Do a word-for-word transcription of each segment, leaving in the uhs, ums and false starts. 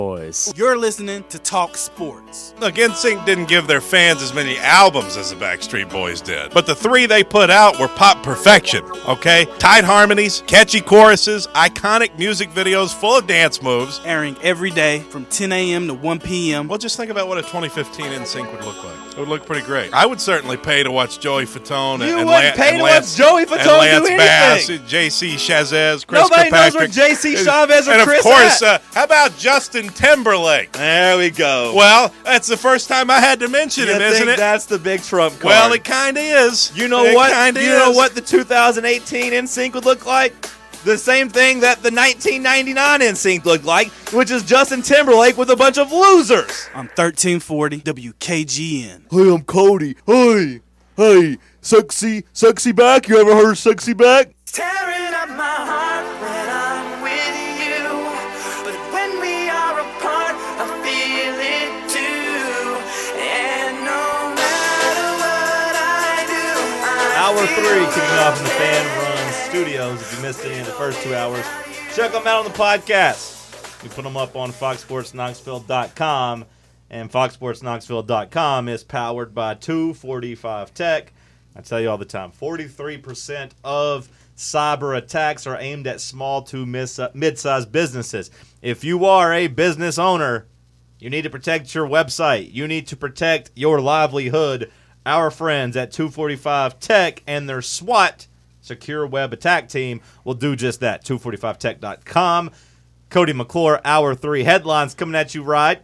Boys. You're listening to Talk Sports. Look, N Sync didn't give their fans as many albums as the Backstreet Boys did, but the three they put out were pop perfection, okay? Tight harmonies, catchy choruses, iconic music videos full of dance moves. Airing every day from ten a.m. to one p.m. Well, just think about what a twenty fifteen N Sync would look like. It would look pretty great. I would certainly pay to watch Joey Fatone and, You and, wouldn't Lan- pay and to Lance, watch Joey Fatone and Lance do Bass, anything. J C Chazez, Chris Nobody knows Kirkpatrick. where J C Chavez or and Chris of course, at. uh, how about Justin Timberlake? There we go. Well, that's the first time I had to mention you him, think isn't it? that's the big trump card? Well, it kind of is. You know it what? Kinda you is. know what the two thousand eighteen N Sync would look like? The same thing that the nineteen ninety-nine N Sync looked like, which is Justin Timberlake with a bunch of losers. I'm thirteen forty W K G N. Hey, I'm Cody. Hey, hey, sexy, sexy back. You ever heard of sexy back? Tearing up my heart when I'm with you, but when we are apart, I feel it too. And no matter what I do, I Hour feel three kicking off in the right. Fan Run Studios. If you missed any of the first two hours, check them out on the podcast. We put them up on fox sports knoxville dot com, and fox sports knoxville dot com is powered by two forty-five Tech. I tell you all the time, forty-three percent of cyber attacks are aimed at small to mid-sized businesses. If you are a business owner, you need to protect your website. You need to protect your livelihood. Our friends at two forty-five Tech and their SWAT, Secure Web Attack Team, will do just that. two forty-five tech dot com. Cody McClure, Hour three headlines coming at you right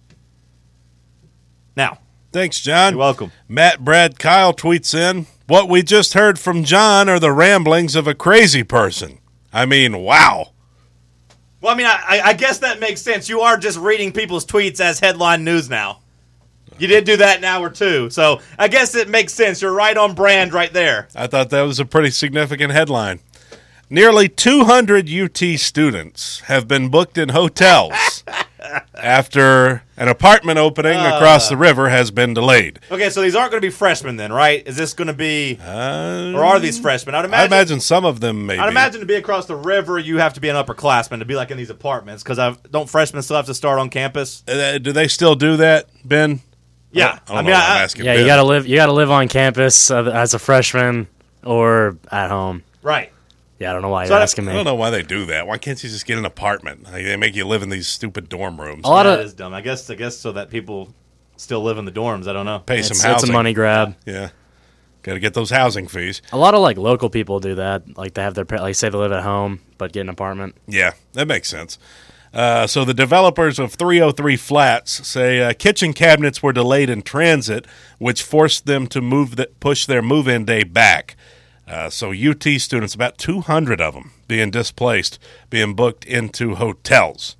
now. Thanks, John. You're welcome. Matt Brad Kyle tweets in, what we just heard from John are the ramblings of a crazy person. I mean, wow. Well, I mean, I, I guess that makes sense. You are just reading people's tweets as headline news now. You did do that an hour two, so I guess it makes sense. You're right on brand right there. I thought that was a pretty significant headline. Nearly two hundred U T students have been booked in hotels after an apartment opening Uh. across the river has been delayed. Okay, so these aren't going to be freshmen then, right? Is this going to be, Uh, or are these freshmen? I'd I imagine, imagine some of them maybe. I'd imagine to be across the river, you have to be an upperclassman to be like in these apartments, because don't freshmen still have to start on campus? Uh, do they still do that, Ben? Yeah, I, don't I mean, know why I'm I- asking Yeah, Ben. you gotta live. You gotta live on campus uh, as a freshman or at home. right. Yeah, I don't know why So you're I- asking I me. don't know why they do that. Why can't you just get an apartment? Like, they make you live in these stupid dorm rooms. A lot Yeah, of that is dumb. I guess, I guess so that people still live in the dorms. I don't know. Pay it's, some housing. it's a money grab. Yeah. Got to get those housing fees. A lot of like local people do that. Like they have their pa- like say they live at home but get an apartment. Yeah, that makes sense. Uh, so the developers of three oh three Flats say uh, kitchen cabinets were delayed in transit, which forced them to move the, push their move-in day back. Uh, so U T students, about two hundred of them, being displaced, being booked into hotels.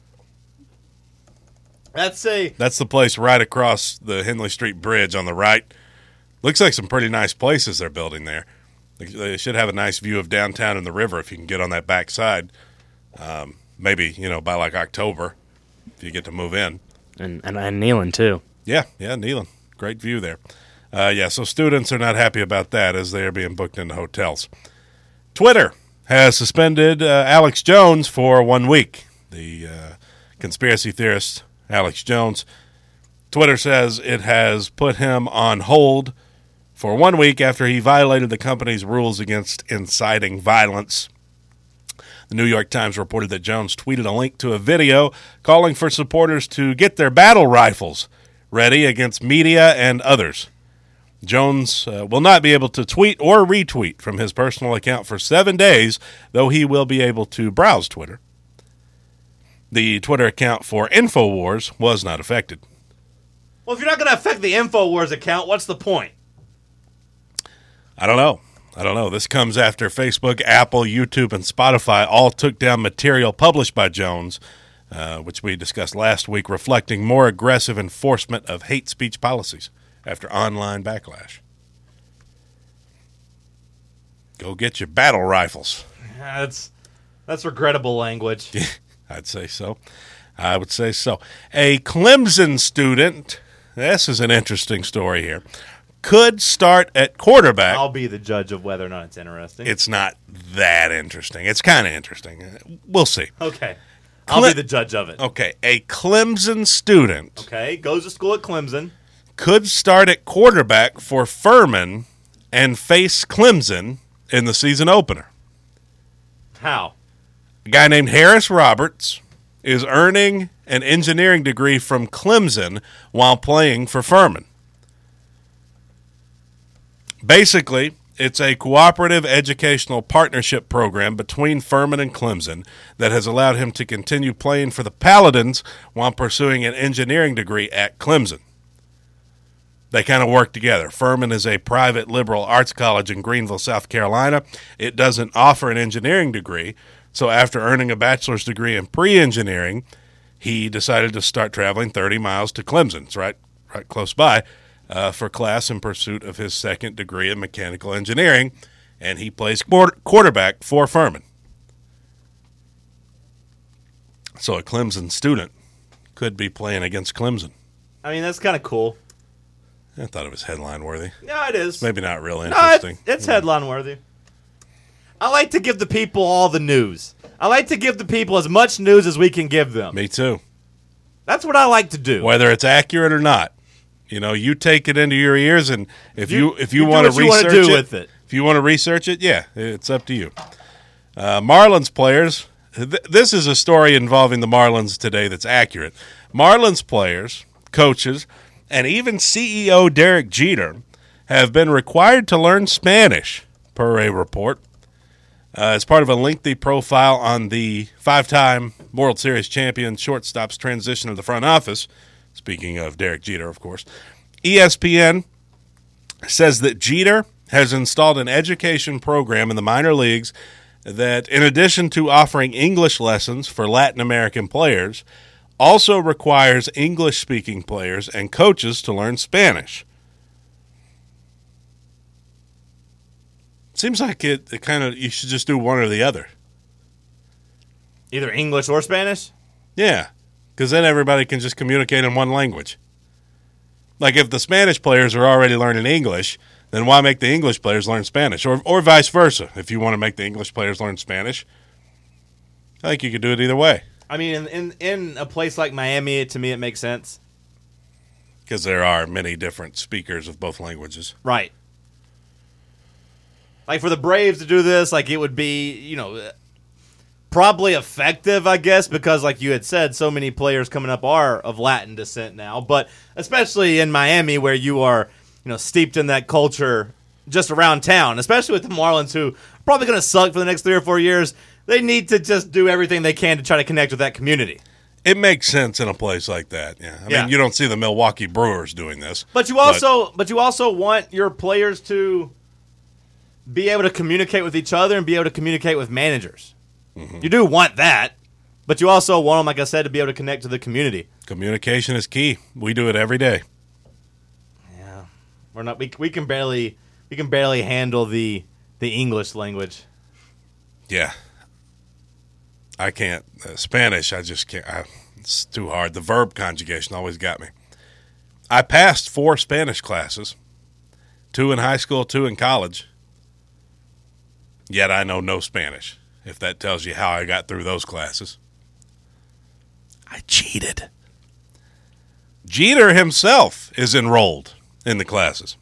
That's a That's the place right across the Henley Street Bridge on the right. Looks like some pretty nice places they're building there. They- They should have a nice view of downtown and the river if you can get on that back side. Um, maybe, you know, by like October, if you get to move in. And and, and Neyland too. Yeah, yeah, Neyland. Great view there. Uh, yeah, so students are not happy about that as they are being booked into hotels. Twitter has suspended uh, Alex Jones for one week. The uh, conspiracy theorist Alex Jones. Twitter says it has put him on hold for one week after he violated the company's rules against inciting violence. The New York Times reported that Jones tweeted a link to a video calling for supporters to get their battle rifles ready against media and others. Jones uh, will not be able to tweet or retweet from his personal account for seven days, though he will be able to browse Twitter. The Twitter account for InfoWars was not affected. well. If you're not going to affect the InfoWars account, what's the point? I don't know. I don't know. This comes after Facebook, Apple, YouTube, and Spotify all took down material published by Jones, uh, which we discussed last week, reflecting more aggressive enforcement of hate speech policies after online backlash. Go get your battle rifles. That's that's regrettable language. I'd say so. I would say so. A Clemson student, this is an interesting story here, could start at quarterback. I'll be the judge of whether or not it's interesting. It's not that interesting. It's kind of interesting. We'll see. okay. I'll Cle- be the judge of it. Okay, a Clemson student Okay, goes to school at Clemson. could start at quarterback for Furman and face Clemson in the season opener. How? A guy named Harris Roberts is earning an engineering degree from Clemson while playing for Furman. Basically, it's a cooperative educational partnership program between Furman and Clemson that has allowed him to continue playing for the Paladins while pursuing an engineering degree at Clemson. They kind of work together. Furman is a private liberal arts college in Greenville, South Carolina. It doesn't offer an engineering degree, so after earning a bachelor's degree in pre-engineering, he decided to start traveling thirty miles to Clemson. It's right, right close by. Uh, for class in pursuit of his second degree in mechanical engineering, and he plays quarter- quarterback for Furman. So a Clemson student could be playing against Clemson. I mean, that's kind of cool. I thought it was headline worthy. Yeah, it is. Maybe not real No, interesting. it's, it's headline worthy. I like to give the people all the news. I like to give the people as much news as we can give them. Me too. That's what I like to do. Whether it's accurate or not, you know, you take it into your ears, and if you, You- if you, you do want to what you wanna research do it, with it. if you want to research it, yeah, it's up to you. Uh, Marlins players. Th- this is a story involving the Marlins today that's accurate. Marlins players, coaches, and even C E O Derek Jeter have been required to learn Spanish, per a report. Uh, as part of a lengthy profile on the five-time World Series champion shortstop's transition to the front office, speaking of Derek Jeter, of course, E S P N says that Jeter has installed an education program in the minor leagues that, in addition to offering English lessons for Latin American players, also requires English-speaking players and coaches to learn Spanish. Seems like it, it kind of you should just do one or the other. Either English or Spanish? Yeah, because then everybody can just communicate in one language. Like if the Spanish players are already learning English, then why make the English players learn Spanish? Or or vice versa, if you want to make the English players learn Spanish. I think you could do it either way. I mean, in, in, in a place like Miami, to me, it makes sense. Because there are many different speakers of both languages. Right. Like, for the Braves to do this, like, it would be, you know, probably effective, I guess, because, like you had said, so many players coming up are of Latin descent now. But especially in Miami, where you are, you know, steeped in that culture just around town, especially with the Marlins, who are probably going to suck for the next three or four years, they need to just do everything they can to try to connect with that community. It makes sense in a place like that, yeah. I Yeah. mean, you don't see the Milwaukee Brewers doing this. But you also, but, but you also want your players to be able to communicate with each other and be able to communicate with managers. Mm-hmm. You do want that, but you also want them, like I said, to be able to connect to the community. Communication is key. We do it every day. Yeah, we're not. We we can barely we can barely handle the the English language. Yeah. I can't. Uh, Spanish, I just can't. I, it's too hard. The verb conjugation always got me. I passed four Spanish classes, two in high school, two in college. Yet I know no Spanish, if that tells you how I got through those classes. I cheated. Jeter himself is enrolled in the classes.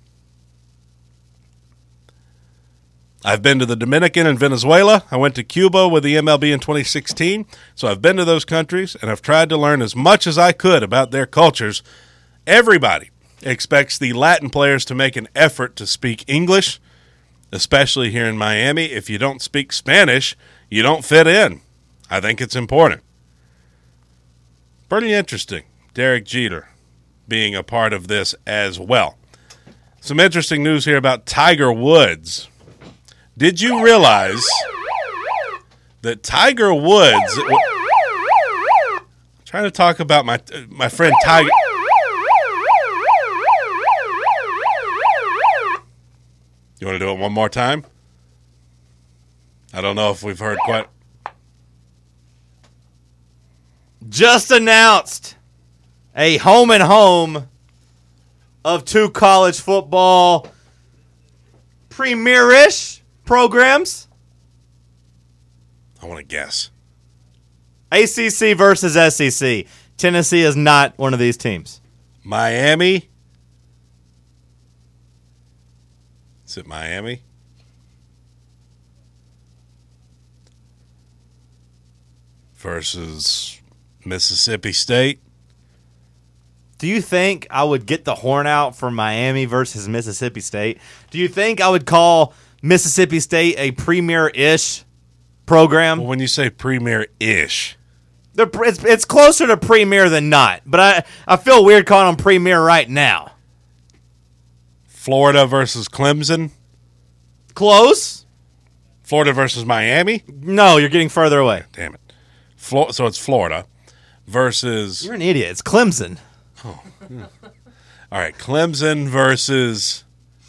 I've been to the Dominican and Venezuela. I went to Cuba with the M L B in twenty sixteen. So I've been to those countries, and I've tried to learn as much as I could about their cultures. Everybody expects the Latin players to make an effort to speak English, especially here in Miami. If you don't speak Spanish, you don't fit in. I think it's important. Pretty interesting, Derek Jeter being a part of this as well. Some interesting news here about Tiger Woods. Did you realize that Tiger Woods... I'm trying to talk about my my friend Tiger... You want to do it one more time? I don't know if we've heard quite... Just announced a home and home of two college football premier-ish programs. I want to guess. A C C versus S E C. Tennessee is not one of these teams. Miami. Is it Miami? Versus Mississippi State. Do you think I would get the horn out for Miami versus Mississippi State? Do you think I would call Mississippi State a premier-ish program? Well, when you say premier-ish, They're, it's, it's closer to premier than not, but I, I feel weird calling them premier right now. Florida versus Clemson. Close? Florida versus Miami. No, you're getting further away. Damn it. Flo- so it's Florida versus. You're an idiot. It's Clemson. All right, Clemson versus.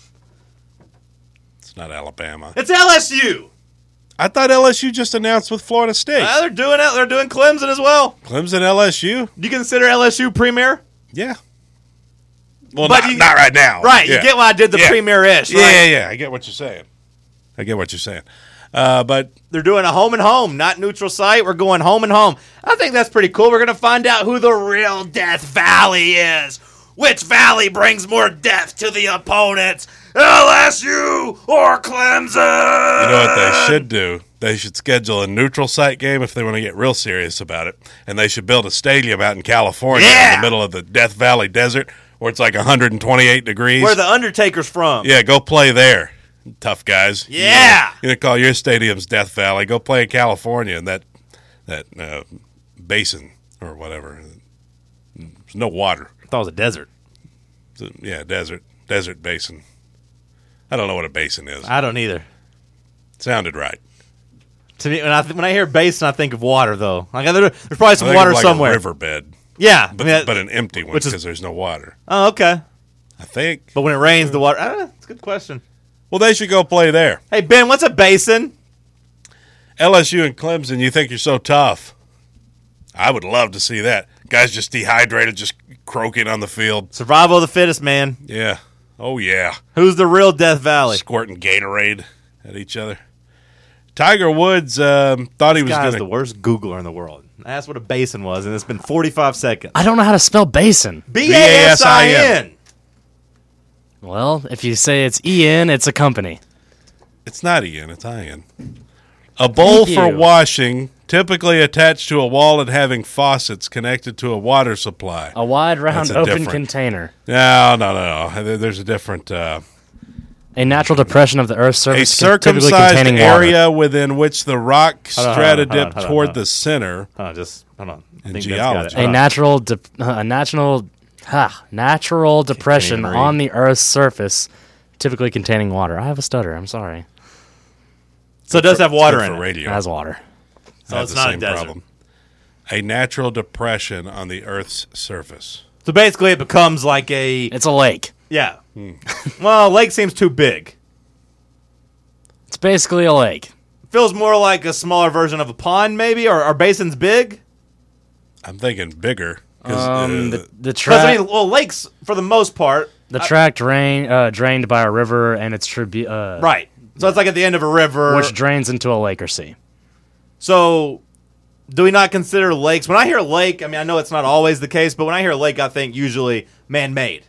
It's not Alabama. It's L S U. I thought L S U just announced with Florida State. Uh, they're doing it. They're doing Clemson as well. Clemson, L S U. Do you consider L S U premier? Yeah. Well, But not, you- not right now. Right. Yeah. You get why I did the Yeah. premier-ish. Yeah, Right? yeah, yeah. I get what you're saying. I get what you're saying. Uh, but They're doing a home and home, not neutral site. We're going home and home. I think that's pretty cool. We're going to find out who the real Death Valley is. Which valley brings more death to the opponents? L S U or Clemson? you know what they should do? They should schedule a neutral site game if they want to get real serious about it. And they should build a stadium out in California Yeah. in the middle of the Death Valley Desert where it's like one hundred twenty-eight degrees. Where the Undertaker's from. yeah, go play there. Tough guys. Yeah. You're going to call your stadiums Death Valley. Go play in California in that, that uh, basin or whatever. There's no water. I thought it was a desert. It's a- yeah, desert. Desert basin. I don't know what a basin is. I don't either. Sounded right. To me, when I th- when I hear basin, I think of water, though. Like there, there's probably I some think water of like somewhere. a riverbed, Yeah. but, I mean, that- but an empty one which is- because there's no water. oh, okay. I think. But when it rains, the water. Ah, that's a good question. Well, they should go play there. Hey, Ben, what's a basin? L S U and Clemson, you think you're so tough. I would love to see that. Guys just dehydrated, just croaking on the field. Survival of the fittest, man. Yeah. Oh, yeah. Who's the real Death Valley? Squirting Gatorade at each other. Tiger Woods um, thought he was This guy going is the to. worst Googler in the world. I asked what a basin was, and it's been forty-five seconds. I don't know how to spell basin. B A S I N. Well, if you say it's E N, it's a company. It's not Ian, it's Ian. A bowl Thank for you. washing, typically attached to a wall and having faucets connected to a water supply. A wide, round, That's a open different- container. No, no, no, no. There- There's a different. Uh, A natural depression of the Earth's a surface, con- typically circumcised containing water. area within which the rock Hold on, strata hold on, hold on, dip hold on, toward hold on. the center. Hold on, just hold on. I In think geology. A Hold on. natural, de- uh, a natural, ha, natural depression even read. on the Earth's surface, typically containing water. I have a stutter. I'm sorry. So it does have water Good in for it. radio. It has water. So Has it's the not a same desert. problem. A natural depression on the Earth's surface. So basically, it becomes like a It's a lake. yeah. Well, lake seems too big. It's basically a lake. Feels more like a smaller version of a pond, maybe. Or are basins big? I'm thinking bigger. 'cause, Um, uh, the the Because tract, I mean, well, lakes for the most part, the tract drain, uh, drained by a river and its tribu- uh, right? So it's like at the end of a river. which drains into a lake or sea. So, do we not consider lakes? When I hear lake, I mean, I know it's not always the case, but when I hear lake, I think usually man-made.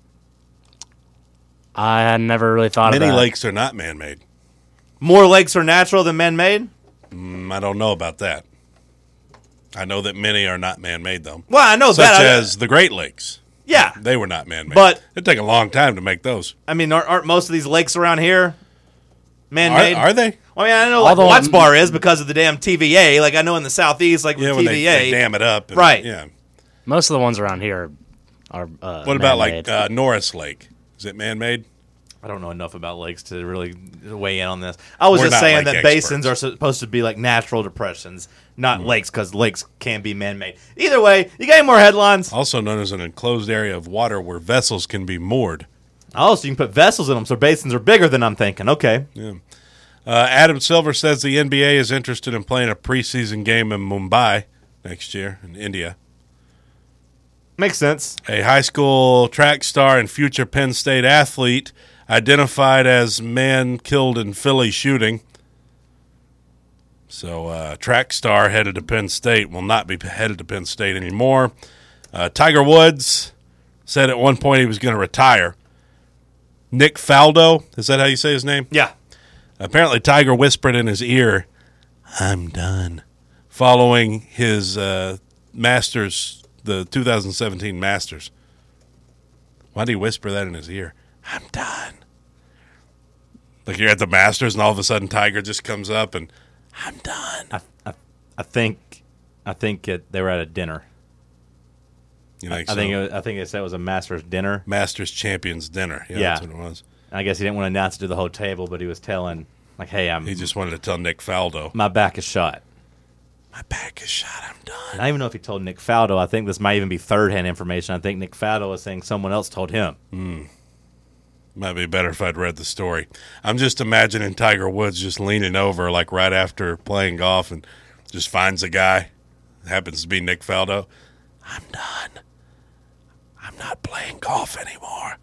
I had never really thought many of that. lakes are not man-made. More lakes are natural than man-made? Mm, I don't know about that. I know that many are not man-made, though. Well, I know Such that. I- as the Great Lakes. yeah. They were not man-made. But- it'd take a long time to make those. I mean, aren't, aren't most of these lakes around here Are, man-made? are they? I mean, I know like Although- Watts Bar is because of the damn T V A. Like, I know in the southeast, like with Yeah, when T they, V A. they dam it up. and- Right. Yeah. Most of the ones around here are. Uh, What about man-made. like uh, Norris Lake? Is it man-made? I don't know enough about lakes to really weigh in on this. I was We're just not saying lake that basins experts. are supposed to be like natural depressions, not Mm. lakes, because lakes can be man-made. Either way, you got any more headlines? Also known as an enclosed area of water where vessels can be moored. Oh, so you can put vessels in them, so basins are bigger than I'm thinking. Okay. Yeah. Uh, Adam Silver says the N B A is interested in playing a preseason game in Mumbai next year in India. Makes sense. A high school track star and future Penn State athlete identified as man killed in Philly shooting So uh, track star headed to Penn State will not be headed to Penn State anymore. Uh, Tiger Woods said at one point he was going to retire. Nick Faldo, is that how you say his name? Yeah. Apparently Tiger whispered in his ear, "I'm done," following his uh, Masters, the two thousand seventeen Masters. Why did he whisper that in his ear? "I'm done." Like you're at the Masters and all of a sudden Tiger just comes up and, "I'm done." I, I, I think, I think it, they were at a dinner. You think I so? think it was, I think they said it was a Masters dinner. Masters Champions dinner. Yeah, Yeah. that's what it was. I guess he didn't want to announce it to the whole table, but he was telling, like, "Hey, I'm He just wanted to tell Nick Faldo, my back is shot." "My back is shot. I'm done." I don't even know if he told Nick Faldo. I think this might even be third-hand information. I think Nick Faldo was saying someone else told him. Might be better if I'd read the story. I'm just imagining Tiger Woods just leaning over, like right after playing golf, and just finds a guy. Happens to be Nick Faldo. "I'm done. I'm not playing golf anymore."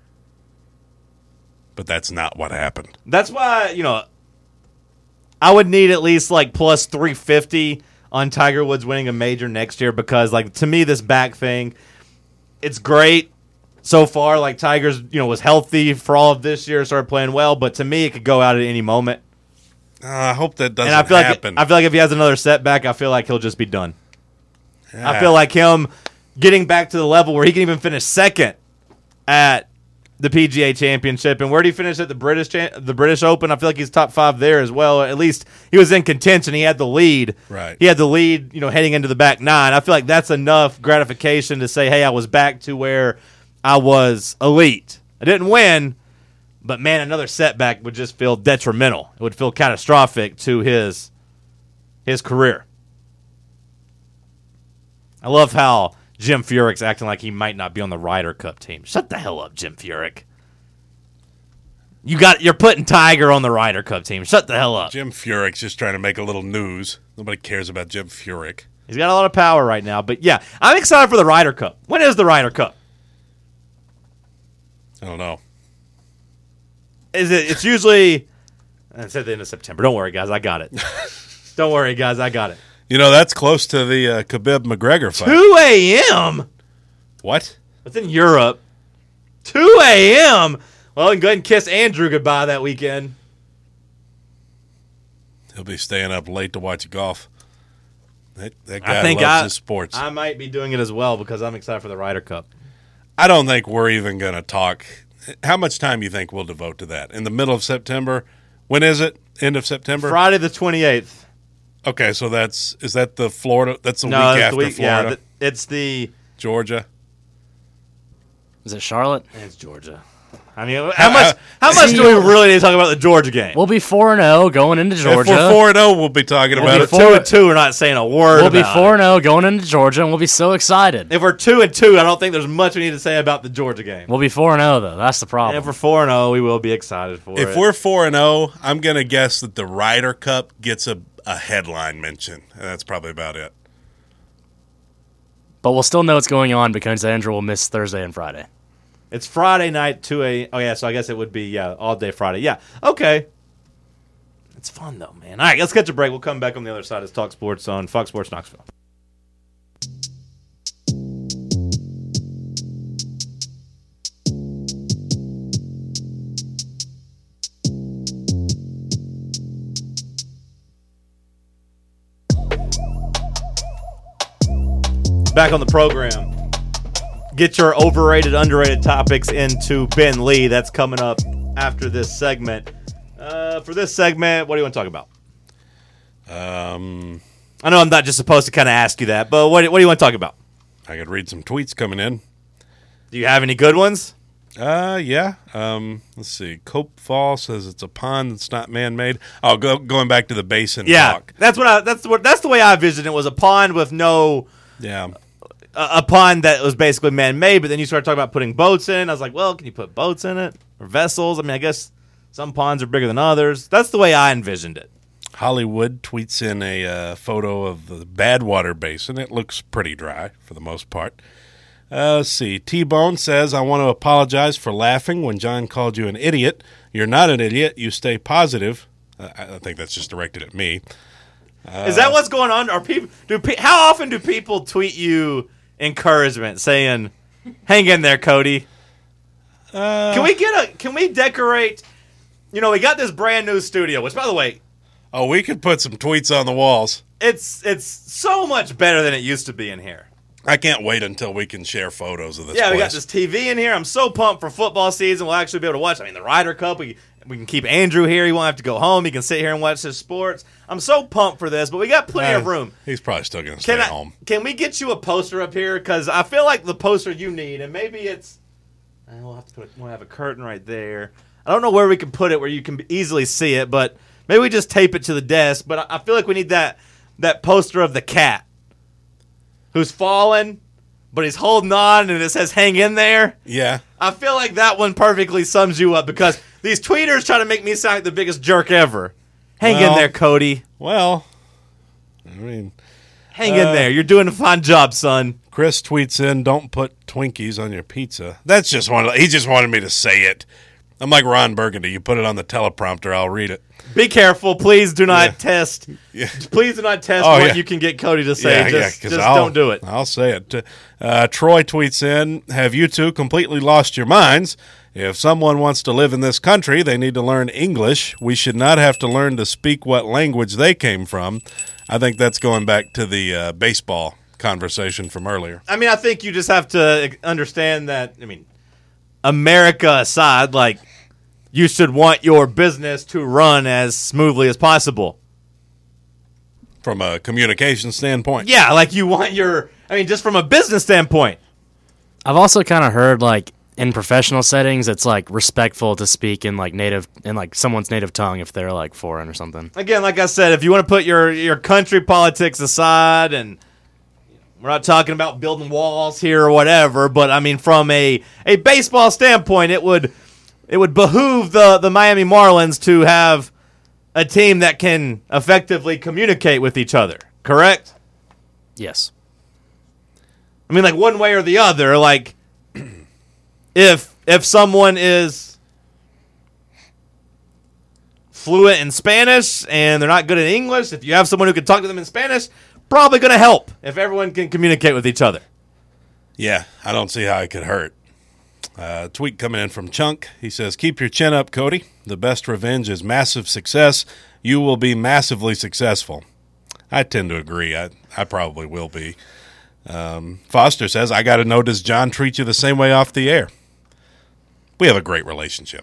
But that's not what happened. That's why, you know, I would need at least like plus three fifty on Tiger Woods winning a major next year because, like, to me, this back thing, it's great so far. Like, Tiger's, you know, was healthy for all of this year, started playing well, but to me, it could go out at any moment. Uh, I hope that doesn't And I feel happen. like I feel like if he has another setback, I feel like he'll just be done. I Yeah. feel like him getting back to the level where he can even finish second at the P G A Championship. And where did he finish at the British cha- the British Open? I feel like he's top five there as well. At least he was in contention. He had the lead. Right. He had the lead, you know, heading into the back nine. I feel like that's enough gratification to say, hey, I was back to where I was elite. I didn't win, but, man, another setback would just feel detrimental. It would feel catastrophic to his his career. I love how Jim Furyk's acting like he might not be on the Ryder Cup team. Shut the hell up, Jim Furyk. You got you're putting Tiger on the Ryder Cup team. Shut the hell up. Jim Furyk's just trying to make a little news. Nobody cares about Jim Furyk. He's got a lot of power right now, but yeah, I'm excited for the Ryder Cup. When is the Ryder Cup? I don't know. Is it? It's usually. It's at the end of September. Don't worry, guys. I got it. Don't worry, guys. I got it. You know, that's close to the uh, Khabib-McGregor fight. two a.m. What? It's in Europe. two a.m. Well, I can go ahead and kiss Andrew goodbye that weekend. He'll be staying up late to watch golf. That, that guy I think loves I, his sports. I might be doing it as well because I'm excited for the Ryder Cup. I don't think we're even going to talk. How much time do you think we'll devote to that? In the middle of September? When is it? End of September? Friday the twenty-eighth. Okay, so that's is that the Florida? That's the No, week it's after the week. Florida, Yeah, th- it's the. Georgia. Is it Charlotte? It's Georgia. I mean, how much? How much See, do we really need to talk about the Georgia game? We'll be four and zero going into Georgia. If we're four and zero, we'll be talking We'll about be it. four- two and two. We're not saying a word. We'll be about four it. and zero going into Georgia, and we'll be so excited. If we're two and two, I don't think there's much we need to say about the Georgia game. We'll be four and zero though. That's the And problem. if we're four and zero, we will be excited for it. If we're four and zero, I'm going to guess that the Ryder Cup gets a, a headline mention, and that's probably about it. But we'll still know what's going on because Andrew will miss Thursday and Friday. It's Friday night, two a. Oh yeah, so I guess it would be yeah all day Friday. Yeah, okay. It's fun though, man. All right, let's catch a break. We'll come back on the other side. It's Talk Sports on Fox Sports Knoxville. Back on the program. Get your overrated, underrated topics into Ben Lee. That's coming up after this segment. Uh, for this segment, what do you want to talk about? Um, I know I'm not just supposed to kind of ask you that, but what, what do you want to talk about? I could read some tweets coming in. Do you have any good ones? Uh, yeah. Um, let's see. Cope Fall says it's a pond that's not man-made. Oh, go, going back to the basin Yeah, talk. that's what I, that's what that's the way I envisioned it. Was a pond with no Yeah. a, a pond that was basically man-made, but then you started talking about putting boats in. I was like, well, can you put boats in it or vessels? I mean, I guess some ponds are bigger than others. That's the way I envisioned it. Hollywood tweets in a uh, photo of the Badwater Basin. It looks pretty dry for the most part. Uh, let's see. T-Bone says, I want to apologize for laughing when John called you an idiot. You're not an idiot. You stay positive. Uh, I I think that's just directed at me. Is that what's going on? Are people do pe- how often do people tweet you encouragement saying, "Hang in there, Cody"? Uh, Can we get a? Can we decorate? You know, we got this brand new studio, which, by the way, oh, we could put some tweets on the walls. it's it's so much better than it used to be in here. I can't wait until we can share photos of this Yeah, place. we got this T V in here. I'm so pumped for football season. We'll actually be able to watch. I mean, the Ryder Cup. We we can keep Andrew here. He won't have to go home. He can sit here and watch his sports. I'm so pumped for this, but we got plenty of room. He's probably still going to stay Can I, home. Can we get you a poster up here? Because I feel like the poster you need, and maybe it's. uh, We'll have to put. We'll have a curtain right there. I don't know where we can put it where you can easily see it, but maybe we just tape it to the desk. But I, I feel like we need that that poster of the cat who's fallen, but he's holding on, and it says "Hang in there." Yeah. I feel like that one perfectly sums you up because these tweeters try to make me sound like the biggest jerk ever. Hang Well- in there, Cody. Well, I mean, Hang in Uh, there. You're doing a fine job, son. Chris tweets in, "Don't put Twinkies on your pizza." That's just one. He just wanted me to say it. I'm like Ron Burgundy. You put it on the teleprompter, I'll read it. Be careful. Please do not Yeah. test. Yeah. Please do not test Oh, what yeah. you can get Cody to say. Yeah, yeah, just 'cause just I'll- don't do it. I'll say it. Uh, Troy tweets in, "Have you two completely lost your minds? If someone wants to live in this country, they need to learn English. We should not have to learn to speak what language they came from." I think that's going back to the uh, baseball conversation from earlier. I mean, I think you just have to understand that, I mean, America aside, like, you should want your business to run as smoothly as possible. From a communication standpoint. Yeah, like you want your, I mean, just from a business standpoint. I've also kind of heard like in professional settings, it's like respectful to speak in like native in like someone's native tongue if they're like foreign or something. Again, like I said, if you want to put your, your country politics aside, and we're not talking about building walls here or whatever, but I mean, from a, a baseball standpoint, it would it would behoove the, the Miami Marlins to have a team that can effectively communicate with each other, correct? Yes. I mean, like one way or the other, like if if someone is fluent in Spanish and they're not good at English, if you have someone who can talk to them in Spanish, probably going to help if everyone can communicate with each other. Yeah, I don't see how it could hurt. Uh, tweet coming in from Chunk. He says, "Keep your chin up, Cody. The best revenge is massive success. You will be massively successful." I tend to agree. I, I probably will be. Um, Foster says, "I got to know, does John treat you the same way off the air?" We have a great relationship.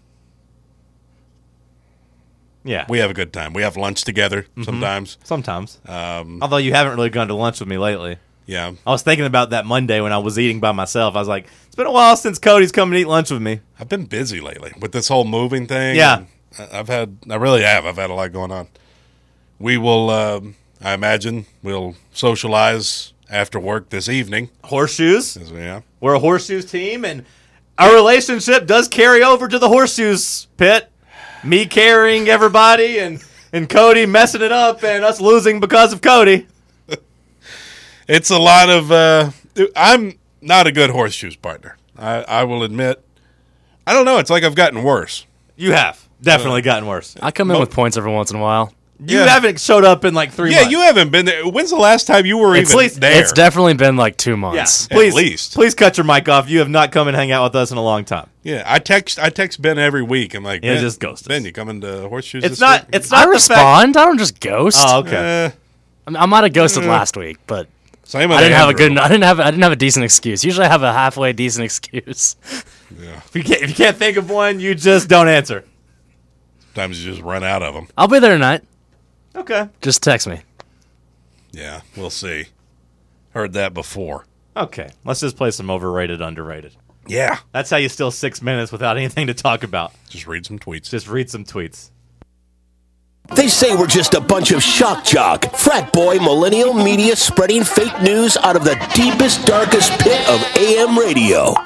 Yeah, We have a good time. We have lunch together Mm-hmm. sometimes. sometimes. Um, Although you haven't really gone to lunch with me lately. yeah. I was thinking about that Monday when I was eating by myself. I was like, it's been a while since Cody's come and eat lunch with me. I've been busy lately with this whole moving thing. Yeah. and I've had, I really have. I've had a lot going on. We will, um, I imagine, we'll socialize after work this evening. Horseshoes. As we- Yeah. We're a horseshoes team, and our relationship does carry over to the horseshoes pit. Me carrying everybody, and, and Cody messing it up, and us losing because of Cody. It's a lot of, uh, I'm not a good horseshoes partner. I, I will admit. I don't know. It's like I've gotten worse. You have definitely gotten worse. I come in with points every once in a while. You Yeah. haven't showed up in like three Yeah, months. you haven't been there. When's the last time you were It's even least- there? It's definitely been like two Yeah, months. please, least. please cut your mic off. You have not come and hang out with us in a long time. Yeah, I text I text Ben every week. I'm like, Yeah, Ben, just ghost us. Ben, you coming to horseshoes? It's this not. week? It's not I the fact. respond. I don't just ghost. Oh, okay. Eh, I, mean, I might have ghosted last week, but same with I didn't have a Andrew. good. I didn't have. I didn't have a decent excuse. Usually, I have a halfway decent excuse. If you can't, if you can't think of one, you just don't answer. Sometimes you just run out of them. I'll be there tonight. Okay. Just text me. Yeah, we'll see. Heard that before. Okay. Let's just play some overrated, underrated. Yeah. That's how you steal six minutes without anything to talk about. Just read some tweets. Just read some tweets. They say we're just a bunch of shock jock, frat boy, millennial media spreading fake news out of the deepest, darkest pit of A M radio.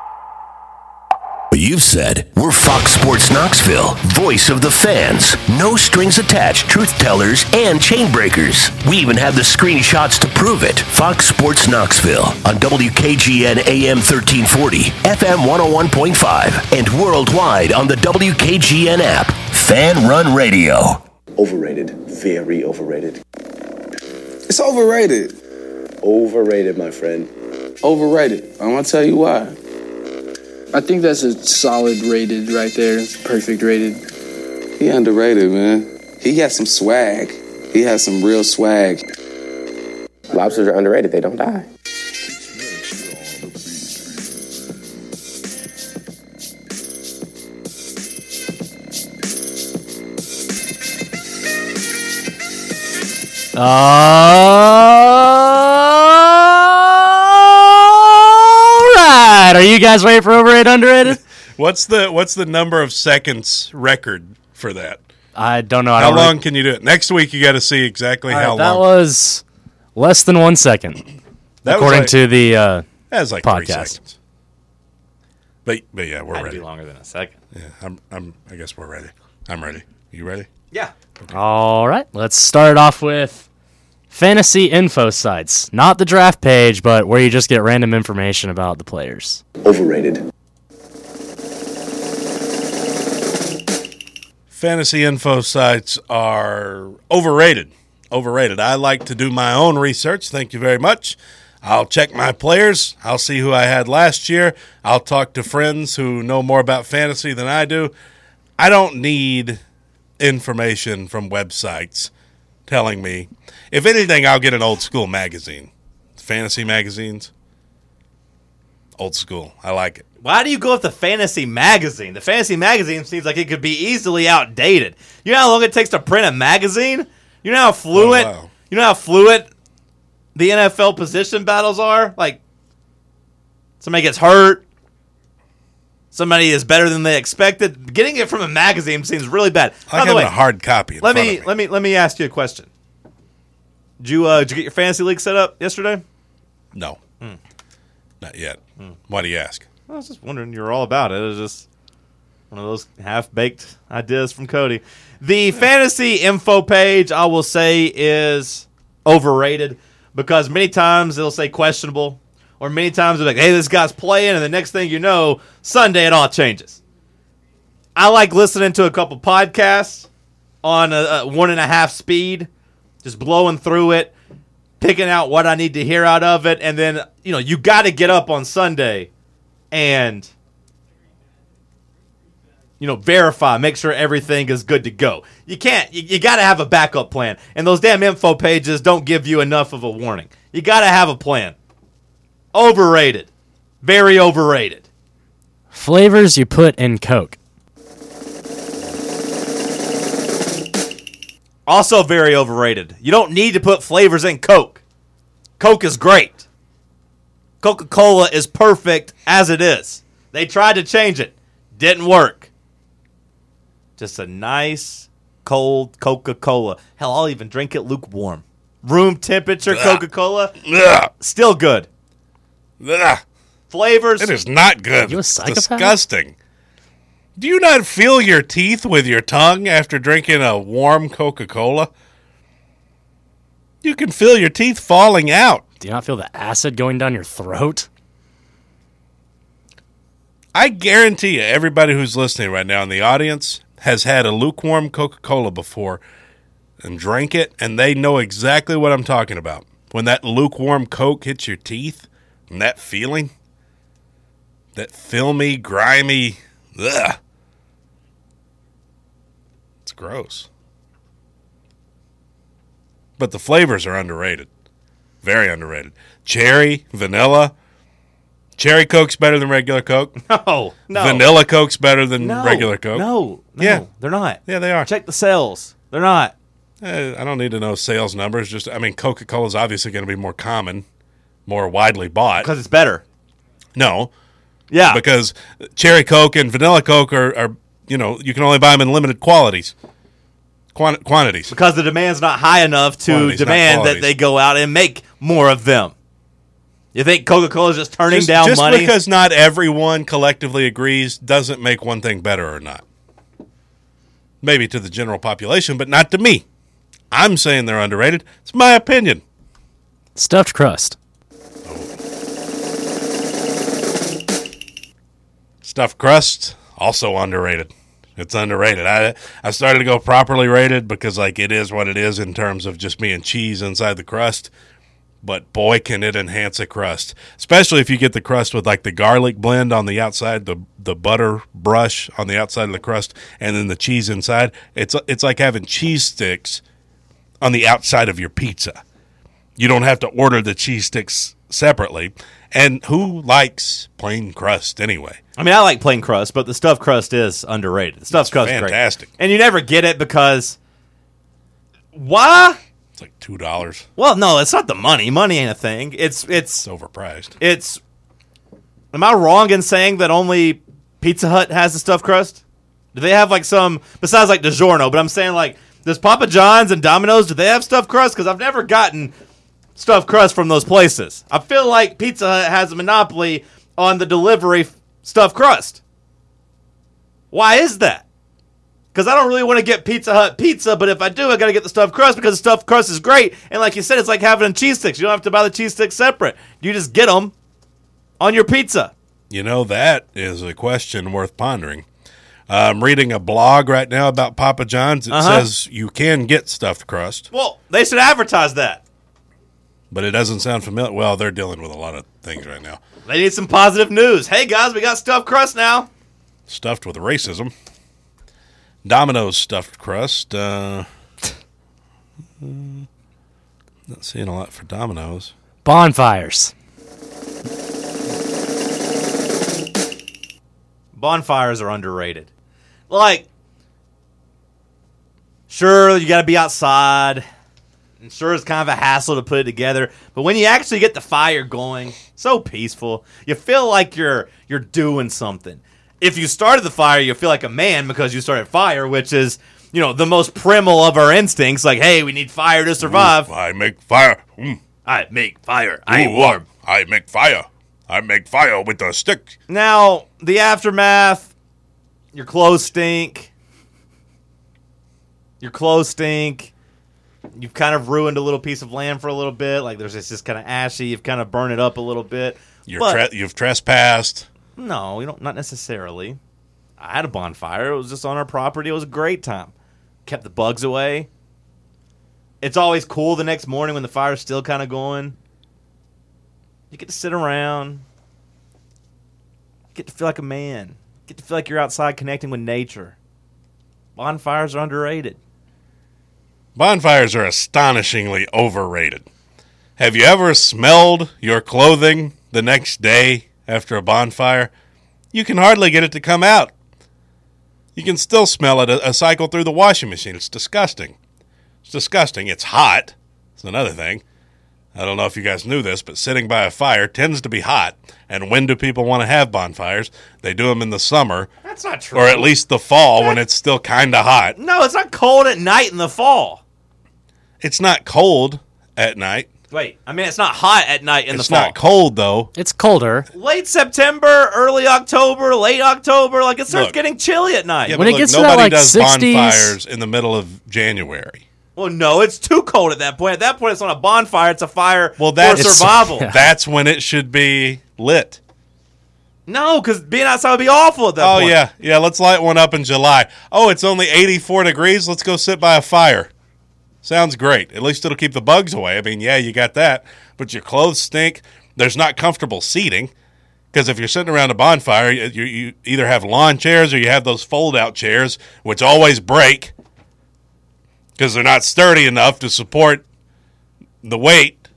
But you've said, we're Fox Sports Knoxville, voice of the fans. No strings attached, truth tellers, and chain breakers. We even have the screenshots to prove it. Fox Sports Knoxville on W K G N A M thirteen forty, F M one oh one point five, and worldwide on the W K G N app. Fan Run Radio. Overrated. Very overrated. It's overrated. Overrated, my friend. Overrated. I'm gonna tell you why. I think that's a solid rated right there. It's perfect rated. He underrated, man. He has some swag. He has some real swag. Lobsters are underrated. They don't die. All right. Are you guys ready for overrated, underrated? What's the what's the number of seconds record for that? I don't know. I How don't long really... can you do it? Next week you got to see exactly All how right, that long. was less than one second, That was according like- to the uh, That was like three podcast. seconds. But but yeah, we're Had to ready. be longer than a second. Yeah, I'm I'm I guess we're ready. I'm ready. You ready? Yeah. All right, let's start it off with fantasy info sites. Not the draft page, but where you just get random information about the players. Overrated. Fantasy info sites are overrated. Overrated. I like to do my own research. Thank you very much. I'll check my players. I'll see who I had last year. I'll talk to friends who know more about fantasy than I do. I don't need information from websites telling me. If anything, I'll get an old school magazine. Fantasy magazines. Old school. I like it. Why do you go with the fantasy magazine? The fantasy magazine seems like it could be easily outdated. You know how long it takes to print a magazine? You know how fluid Oh, wow. you know how fluid the N F L position battles are? Like somebody gets hurt, somebody is better than they expected. Getting it from a magazine seems really bad. I By the have way, a hard copy. In let front me, of let me let me ask you a question. Did you uh, did you get your fantasy league set up yesterday? No. Not yet. Why do you ask? I was just wondering. You were all about it. It was just one of those half-baked ideas from Cody. The fantasy info page, I will say, is overrated because many times it'll say questionable, or many times it'll be like, hey, this guy's playing, and the next thing you know, Sunday it all changes. I like listening to a couple podcasts on a, a one and a half speed, just blowing through it, picking out what I need to hear out of it, and then, you know, you got to get up on Sunday and, you know, verify, make sure everything is good to go. You can't, you, you got to have a backup plan, and those damn info pages don't give you enough of a warning. You got to have a plan. Overrated. Very overrated. Flavors you put in Coke. Also very overrated. You don't need to put flavors in Coke. Coke is great. Coca-Cola is perfect as it is. They tried to change it. Didn't work. Just a nice, cold Coca-Cola. Hell, I'll even drink it lukewarm. Room temperature Ugh. Coca-Cola, Ugh. still good. Ugh. Flavors, It is not good. You a It's psychopath? disgusting. Do you not feel your teeth with your tongue after drinking a warm Coca-Cola? You can feel your teeth falling out. Do you not feel the acid going down your throat? I guarantee you, everybody who's listening right now in the audience has had a lukewarm Coca-Cola before and drank it, and they know exactly what I'm talking about. When that lukewarm Coke hits your teeth, and that feeling, that filmy, grimy, ugh. It's gross. But the flavors are underrated. Very underrated. Cherry, vanilla. Cherry Coke's better than regular Coke. no, no. Vanilla Coke's better than no, regular Coke. No, no, Yeah. they're not. Yeah, they are. Check the sales. They're not. Eh, I don't need to know sales numbers. Just, I mean, Coca-Cola is obviously going to be more common, more widely bought. Because it's better. No, Yeah. because Cherry Coke and Vanilla Coke are, are, you know, you can only buy them in limited qualities, Quant- quantities. Because the demand's not high enough to Quantities, not demand that qualities. they go out and make more of them. You think Coca-Cola is just turning Just, down just money? because not everyone collectively agrees doesn't make one thing better or not. Maybe to the general population, but not to me. I'm saying they're underrated. It's my opinion. Stuffed crust. Stuffed crust, also underrated. It's underrated. I I started to go properly rated because like it is what it is in terms of just being cheese inside the crust. But boy, can it enhance a crust, especially if you get the crust with like the garlic blend on the outside, the the butter brush on the outside of the crust, and then the cheese inside. It's it's like having cheese sticks on the outside of your pizza. You don't have to order the cheese sticks separately. And who likes plain crust anyway? I mean, I like plain crust, but the stuffed crust is underrated. The stuffed crust is great. Fantastic. And you never get it because why? It's like two dollars. Well, no, it's not the money. Money ain't a thing. It's it's It's overpriced. it's. Am I wrong in saying that only Pizza Hut has the stuffed crust? Do they have like some besides like DiGiorno? But I'm saying like does Papa John's and Domino's, do they have stuffed crust? Because I've never gotten stuffed crust from those places. I feel like Pizza Hut has a monopoly on the delivery f- stuffed crust. Why is that? Because I don't really want to get Pizza Hut pizza, but if I do, I got to get the stuffed crust because the stuffed crust is great. And like you said, it's like having cheese sticks. You don't have to buy the cheese sticks separate. You just get them on your pizza. You know, that is a question worth pondering. I'm reading a blog right now about Papa John's. It Uh-huh. says you can get stuffed crust, Well, they should advertise that. but it doesn't sound familiar. Well, they're dealing with a lot of things right now. They need some positive news. Hey, guys, we got stuffed crust now. Stuffed with racism. Domino's stuffed crust. Uh, not seeing a lot for Domino's. Bonfires. Bonfires are underrated. Like, sure, you got to be outside. And sure, it's kind of a hassle to put it together. But when you actually get the fire going, so peaceful. You feel like you're you're doing something. If you started the fire, you feel like a man because you started fire, which is, you know, the most primal of our instincts. Like, hey, we need fire to survive. Ooh, I make fire. Mm. I make fire. I ain't Ooh, warm. I make fire. I make fire with a stick. Now, the aftermath, your clothes stink. Your clothes stink. You've kind of ruined a little piece of land for a little bit. Like, there's this just kind of ashy. You've kind of burned it up a little bit. You're But- tre- you've trespassed. No, you don't. Not necessarily. I had a bonfire. It was just on our property. It was a great time. Kept the bugs away. It's always cool the next morning when the fire's still kind of going. You get to sit around. Get to feel like a man. Get to feel like you're outside connecting with nature. Bonfires are underrated. Bonfires are astonishingly overrated. Have you ever smelled your clothing the next day after a bonfire? You can hardly get it to come out. You can still smell it a, a cycle through the washing machine. It's disgusting. It's disgusting. It's hot. It's another thing. I don't know if you guys knew this, but sitting by a fire tends to be hot. And when do people want to have bonfires? They do them in the summer. That's not true. Or at least the fall when it's still kind of hot. No, it's not cold at night in the fall. It's not cold at night. Wait, I mean, it's not hot at night in It's the fall. not cold, though. It's colder. Late September, early October, late October, like it starts Look. getting chilly at night. Yeah, When but it look, gets to that, nobody like, does sixties bonfires in the middle of January. Well, no, it's too cold at that point. At that point, it's not a bonfire; it's a fire Well, for that's survival. Yeah. That's when it should be lit. No, because being outside would be awful at that Oh, point. yeah. Yeah, let's light one up in July. Oh, it's only eighty-four degrees. Let's go sit by a fire. Sounds great. At least it'll keep the bugs away. I mean, yeah, you got that. But your clothes stink. There's not comfortable seating. Because if you're sitting around a bonfire, you, you either have lawn chairs or you have those fold-out chairs, which always break because they're not sturdy enough to support the weight.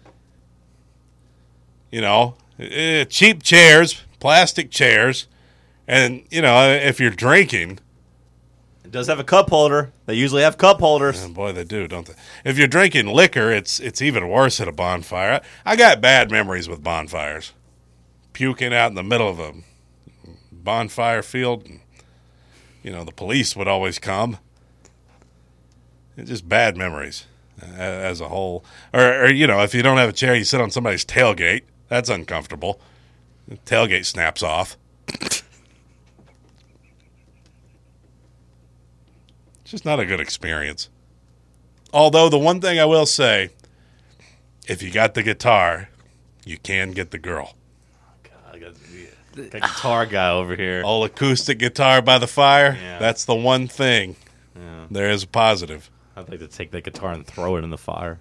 You know, eh, cheap chairs, plastic chairs. And, you know, if you're drinking... It does have a cup holder. They usually have cup holders. And boy, they do, don't they? If you're drinking liquor, it's it's even worse at a bonfire. I, I got bad memories with bonfires. Puking out in the middle of a bonfire field. And, you know, the police would always come. It's just bad memories uh, as a whole. Or, or, you know, if you don't have a chair, you sit on somebody's tailgate. That's uncomfortable. The tailgate snaps off. Just not a good experience. Although the one thing I will say, if you got the guitar, you can get the girl. I got the guitar guy over here. Old acoustic guitar by the fire. Yeah. That's the one thing. Yeah. There is a positive. I'd like to take that guitar and throw it in the fire.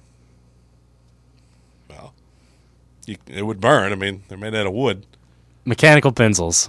Well, you, it would burn. I mean, they're made out of wood. Mechanical pencils.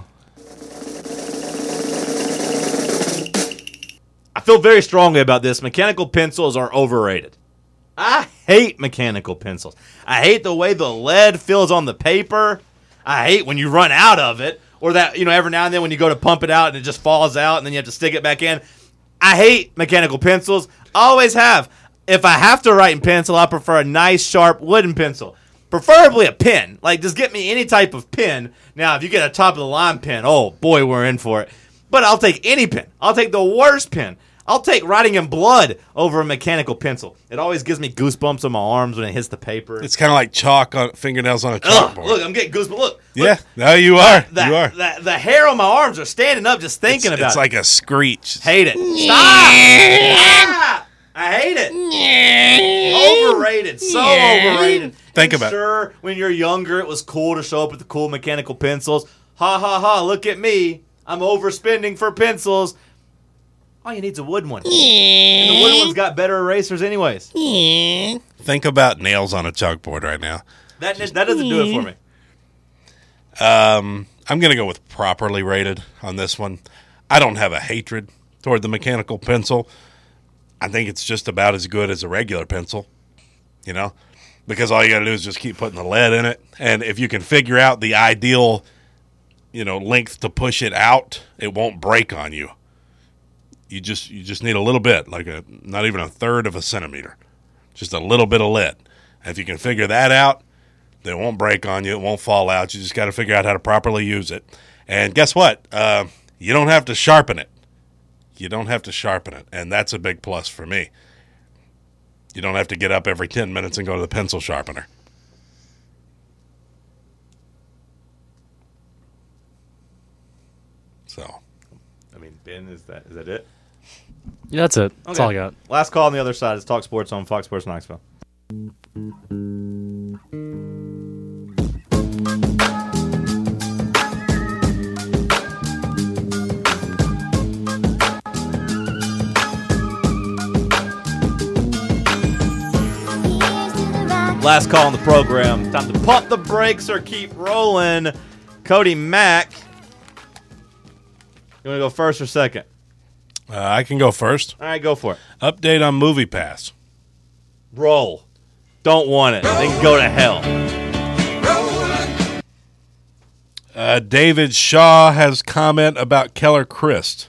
I feel very strongly about this. Mechanical pencils are overrated. I hate mechanical pencils. I hate the way the lead feels on the paper. I hate when you run out of it, or that, you know, every now and then when you go to pump it out and it just falls out and then you have to stick it back in. I hate mechanical pencils. Always have. If I have to write in pencil, I prefer a nice, sharp wooden pencil. Preferably a pen. Like, just get me any type of pen. Now, if you get a top-of-the-line pen, oh, boy, we're in for it. But I'll take any pen. I'll take the worst pen. I'll take writing in blood over a mechanical pencil. It always gives me goosebumps on my arms when it hits the paper. It's kind of like chalk on fingernails on a Ugh, chalkboard. look, I'm getting goosebumps. Look. Yeah, look. no, you are. The, you are. The, the hair on my arms are standing up just thinking it's, about it's it. like a screech. Hate it. Stop! Stop! I hate it. Overrated. So overrated. Think And about it. Sure, when you're younger, it was cool to show up with the cool mechanical pencils. Ha, ha, ha, look at me. I'm overspending for pencils. All you need's a wooden one. And the wooden one's got better erasers anyways. Think about nails on a chalkboard right now. That, that doesn't do it for me. Um, I'm going to go with properly rated on this one. I don't have a hatred toward the mechanical pencil. I think it's just about as good as a regular pencil, you know, because all you got to do is just keep putting the lead in it. And if you can figure out the ideal, you know, length to push it out, it won't break on you. You just you just need a little bit, like a not even a third of a centimeter, just a little bit of lead. And if you can figure that out, then it won't break on you. It won't fall out. You just got to figure out how to properly use it. And guess what? Uh, you don't have to sharpen it. You don't have to sharpen it, and that's a big plus for me. You don't have to get up every ten minutes and go to the pencil sharpener. So, I mean, Ben, is that is that it? Yeah, that's it. That's Okay. all I got. Last call on the other side is Talk Sports on Fox Sports Knoxville. Last call on the program. Time to pump the brakes or keep rolling. Cody Mack. You want to go first or second? uh, I can go first. All right, go for it. Update on Movie Pass. Roll. Don't want it. They can go to hell. Uh, David Shaw has comment about Keller Christ.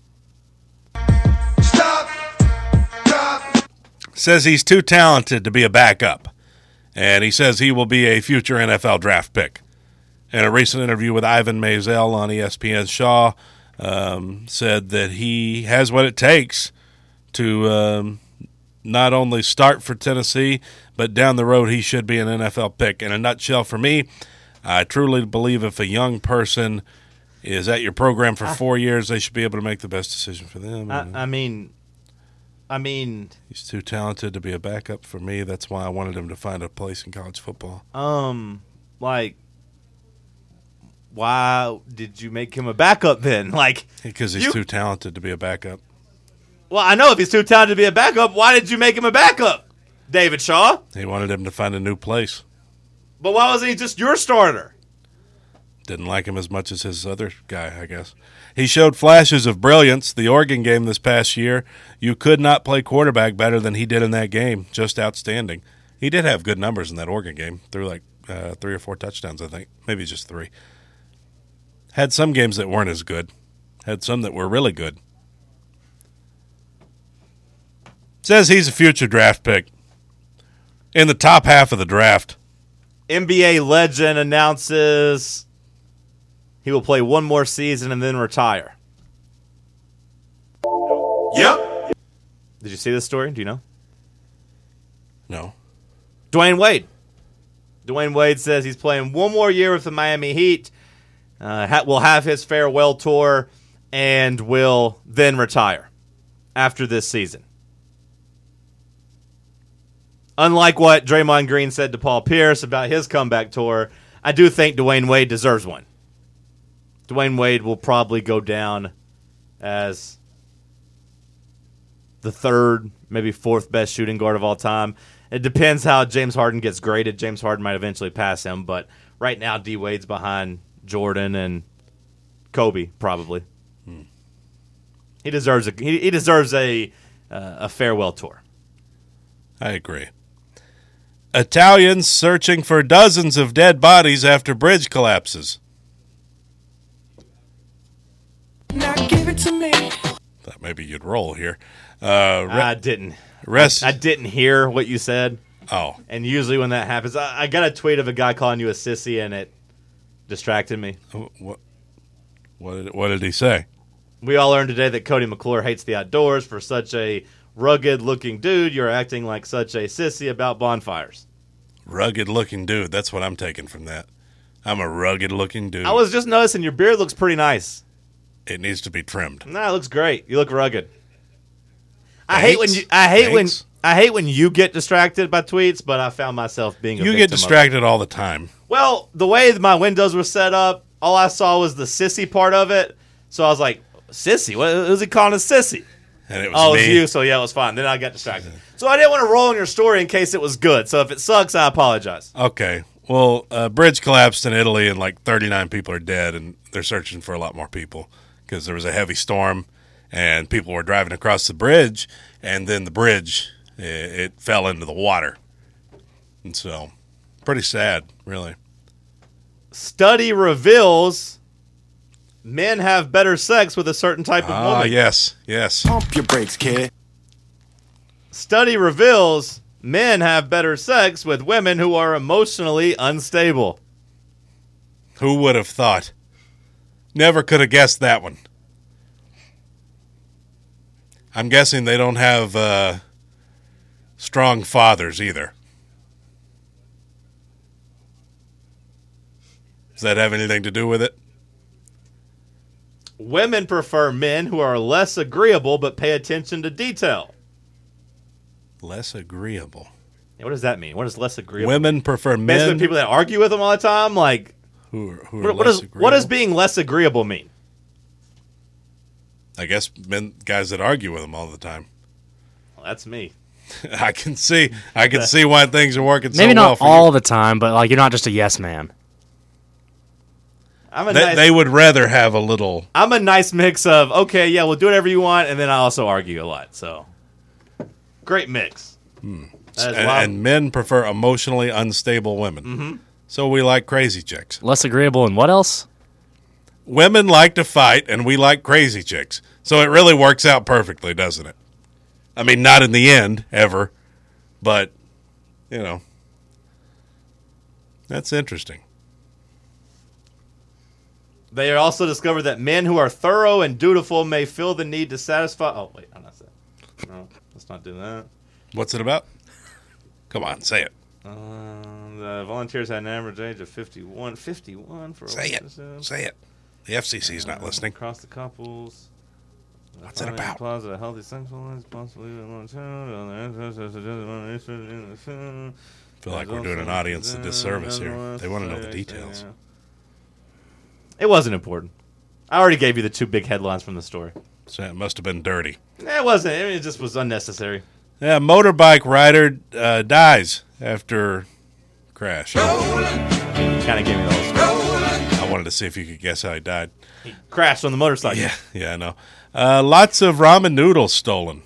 Stop. Stop. Says he's too talented to be a backup. And he says he will be a future N F L draft pick. In a recent interview with Ivan Mazel on E S P N, Shaw um, said that he has what it takes to um, not only start for Tennessee, but down the road he should be an N F L pick. In a nutshell, for me, I truly believe if a young person is at your program for four years, they should be able to make the best decision for them. I, I mean, I mean, He's too talented to be a backup for me. That's why I wanted him to find a place in college football. um, like, why did you make him a backup then? Like, Because he's you- too talented to be a backup. well, I know if he's too talented to be a backup, why did you make him a backup, David Shaw? He wanted him to find a new place. But why wasn't he just your starter? Didn't like him as much as his other guy, I guess. He showed flashes of brilliance. The Oregon game this past year, you could not play quarterback better than he did in that game. Just outstanding. He did have good numbers in that Oregon game. Threw like uh, three or four touchdowns, I think. Maybe just three. Had some games that weren't as good. Had some that were really good. Says he's a future draft pick. In the top half of the draft. N B A legend announces he will play one more season and then retire. Yep. Did you see this story? Do you know? No. Dwayne Wade. Dwayne Wade says he's playing one more year with the Miami Heat. Uh, ha- will have his farewell tour and will then retire after this season. Unlike what Draymond Green said to Paul Pierce about his comeback tour, I do think Dwayne Wade deserves one. Dwayne Wade will probably go down as the third, maybe fourth best shooting guard of all time. It depends how James Harden gets graded. James Harden might eventually pass him, but right now D Wade's behind Jordan and Kobe probably. Hmm. He deserves a he, he deserves a uh, a farewell tour. I agree. Italians searching for dozens of dead bodies after bridge collapses. Now give it to me. Thought maybe you'd roll here. Uh, re- I didn't. Rest. I, I didn't hear what you said. Oh. And usually when that happens, I, I got a tweet of a guy calling you a sissy, and it distracted me. What? What did, what did he say? We all learned today that Cody McClure hates the outdoors. For such a rugged-looking dude, you're acting like such a sissy about bonfires. Rugged-looking dude. That's what I'm taking from that. I'm a rugged-looking dude. I was just noticing your beard looks pretty nice. It needs to be trimmed. Nah, it looks great. You look rugged. I Thanks. hate when you. I hate Thanks. when. I hate when you get distracted by tweets, but I found myself being. A You victim get of it. distracted all the time. Well, the way my windows were set up, all I saw was the sissy part of it. So I was like, "Sissy? What was he calling a sissy?" And it was oh, it me. was you. So yeah, it was fine. Then I got distracted. So I didn't want to roll on your story in case it was good. So if it sucks, I apologize. Okay. Well, a bridge collapsed in Italy, and like thirty-nine people are dead, and they're searching for a lot more people because there was a heavy storm, and people were driving across the bridge, and then the bridge it, it fell into the water, and so pretty sad, really. Study reveals men have better sex with a certain type of Ah, woman. yes, yes. Pump your brakes, kid. Study reveals men have better sex with women who are emotionally unstable. Who would have thought? Never could have guessed that one. I'm guessing they don't have uh, strong fathers either. Does that have anything to do with it? Women prefer men who are less agreeable but pay attention to detail. Less agreeable. Yeah, what does that mean? What is less agreeable? Women prefer Basically men people that argue with them all the time? Like, who are, who are what, what, less is, agreeable. what does being less agreeable mean? I guess men, guys that argue with them all the time. Well, that's me. I can see. I can see why things are working Maybe so not well for all you. the time, but like you're not just a yes man. I'm a They, nice, they would rather have a little. I'm a nice mix of, okay, yeah, we'll do whatever you want, and then I also argue a lot. So, great mix. Hmm. That is And, wild. and men prefer emotionally unstable women. Mhm. So we like crazy chicks. Less agreeable and what else? Women like to fight, and we like crazy chicks. So it really works out perfectly, doesn't it? I mean, not in the end, ever. But, you know. That's interesting. They also discovered that men who are thorough and dutiful may feel the need to satisfy. Oh, wait, I'm not saying. No, let's not do that. What's it about? Come on, say it. Uh, the volunteers had an average age of fifty-one. fifty-one for Say it. Say it. The F C C's not listening. Across the couples. What's it about? Implies a healthy sexual life, possibly a long term. I feel like we're doing an audience a disservice here. They want to know the details. It wasn't important. I already gave you the two big headlines from the story. So it must have been dirty. It wasn't. I mean, it just was unnecessary. Yeah, motorbike rider uh, dies after crash. Kind of gave me the whole story. I wanted to see if you could guess how he died. He crashed on the motorcycle. Yeah, yeah, I know. Uh, lots of ramen noodles stolen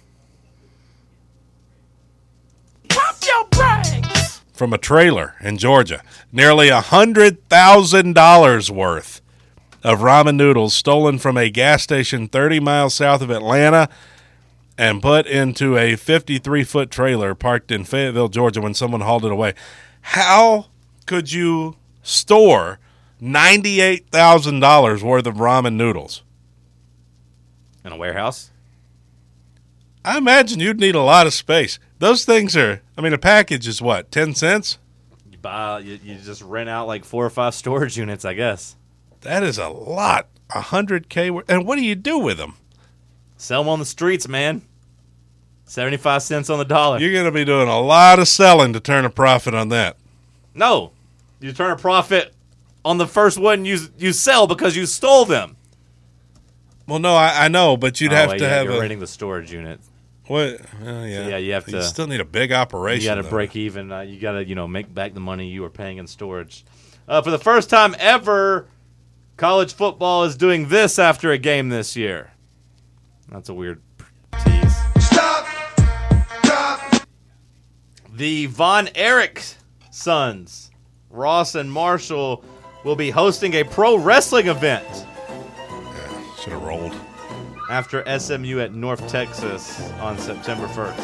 Pump your brakes. from a trailer in Georgia. Nearly one hundred thousand dollars worth of ramen noodles stolen from a gas station thirty miles south of Atlanta and put into a fifty-three foot trailer parked in Fayetteville, Georgia when someone hauled it away. How could you store ninety-eight thousand dollars worth of ramen noodles? In a warehouse? I imagine you'd need a lot of space. Those things are, I mean, a package is what, ten cents? You buy, you, you just rent out like four or five storage units, I guess. That is a lot. one hundred K. wor- And what do you do with them? Sell them on the streets, man. seventy-five cents on the dollar. You're going to be doing a lot of selling to turn a profit on that. No. You turn a profit on the first one you you sell because you stole them. Well, no, I, I know, but you'd oh, have wait, to yeah, have you're a renting the storage unit. What? Uh, yeah, So, yeah, you have You to- still need a big operation. You got to though. break even. Uh, you got to, you know, make back the money you were paying in storage. Uh, for the first time ever, college football is doing this after a game this year. That's a weird tease. Stop! Stop! The Von Erich sons, Ross and Marshall, will be hosting a pro wrestling event Should have rolled. after S M U at North Texas on September first.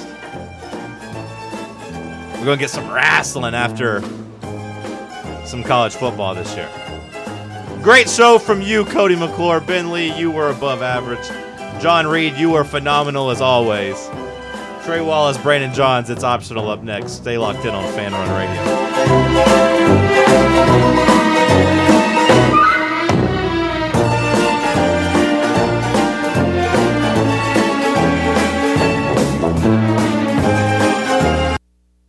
We're going to get some wrestling after some college football this year. Great show from you, Cody McClure. Ben Lee, you were above average. John Reed, you were phenomenal as always. Trey Wallace, Brandon Johns, it's optional up next. Stay locked in on Fan Run Radio.